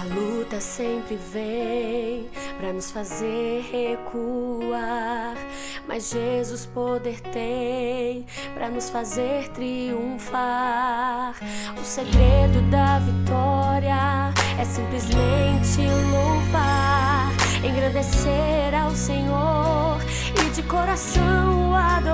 luta sempre vem pra nos fazer recuar, mas Jesus poder tem pra nos fazer triunfar. O segredo da vitória é simplesmente louvar, engrandecer ao Senhor e de coração o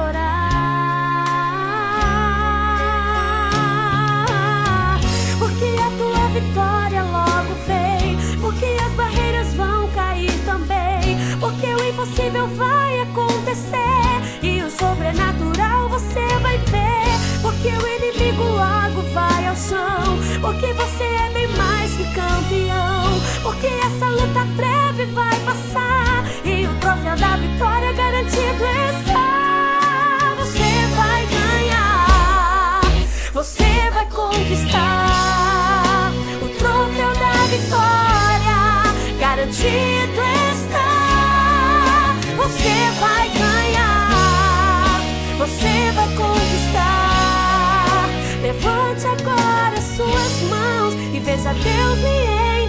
adorar. Porque a tua vitória logo vem, porque as barreiras vão cair também, porque o impossível vai acontecer e o sobrenatural você vai ver, porque o inimigo logo vai ao chão, porque você é bem mais que campeão, porque essa luta breve vai passar e o troféu da vitória garantido está. Você vai ganhar, você vai conquistar o troféu da vitória garantido está. Você vai ganhar, você vai conquistar. Levante agora suas mãos e veja Deus lhe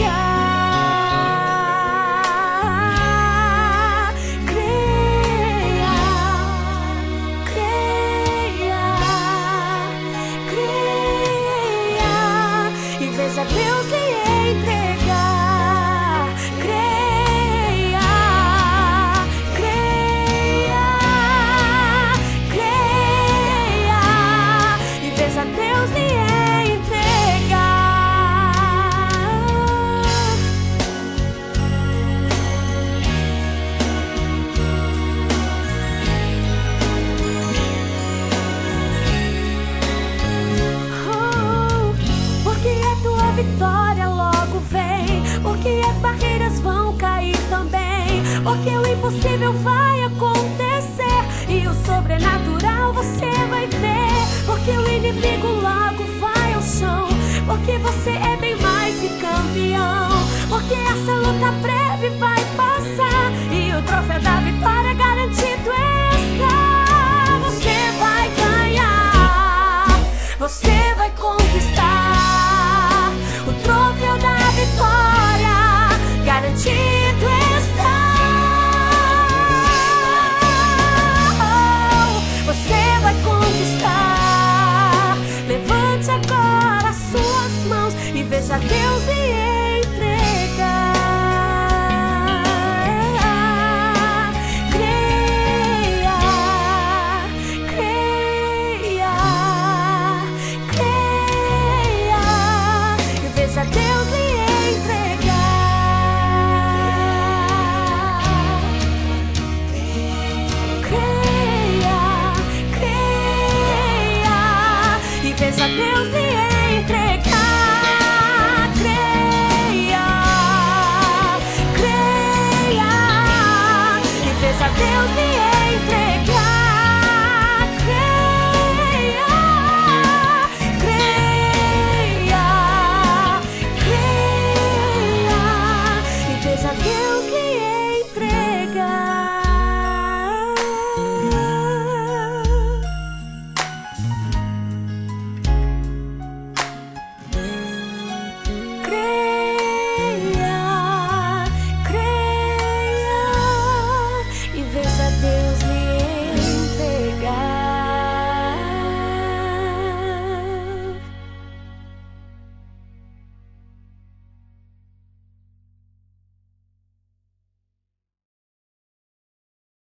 entregar. Creia, creia, creia e veja Deus lhe entregar. Creia, creia, creia e veja Deus lhe entregar. Porque a tua vitória logo vem, porque as barreiras vão cair também, porque o impossível vai acontecer e o sobrenatural você vai ver, porque o inimigo logo vai ao chão, porque você é bem mais que campeão, porque essa luta breve vai passar e o troféu da vitória garantido está. Você vai ganhar, você vai conquistar o troféu da vitória garantido está. Você vai conquistar. Levante agora suas mãos e veja Deus lhe entregar. Creia, creia, creia e veja Deus lhe entregar. Creia, creia e veja Deus lhe entregar. Creia, creia e veja Deus lhe